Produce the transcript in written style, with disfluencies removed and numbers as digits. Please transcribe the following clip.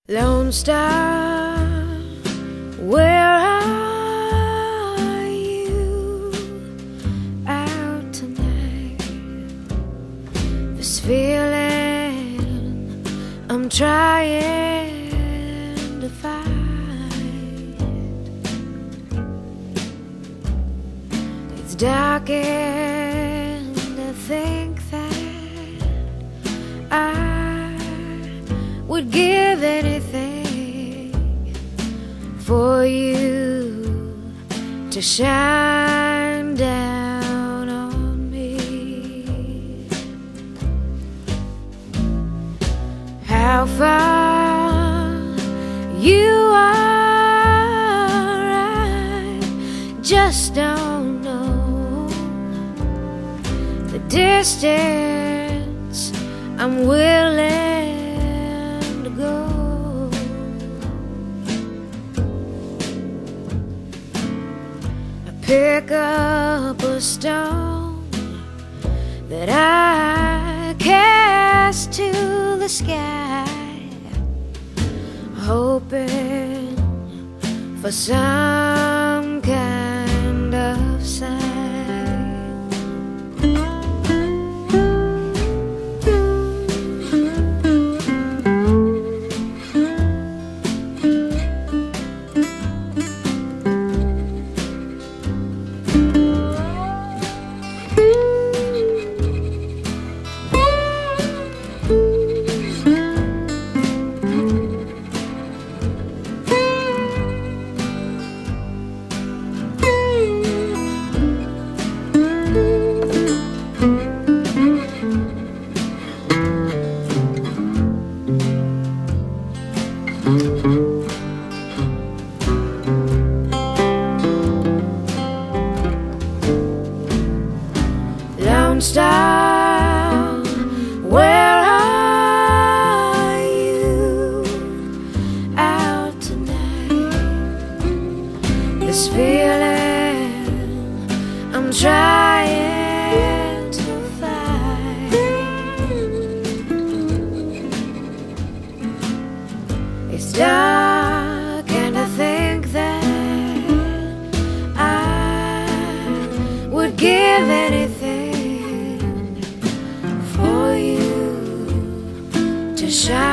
Lone Star, where are you out tonight? This feeling I'm trying to find. It's dark and I think that I would give anything for you to shine down on me. How far you are, I just don't know. The distance I'm willing to go. I pick up a stone that I cast to the sky, hoping for some kind of sign. Lone Star, where are you out tonight? This feeling I'm trying to find. It's dark and I think that I would give anything for you to shine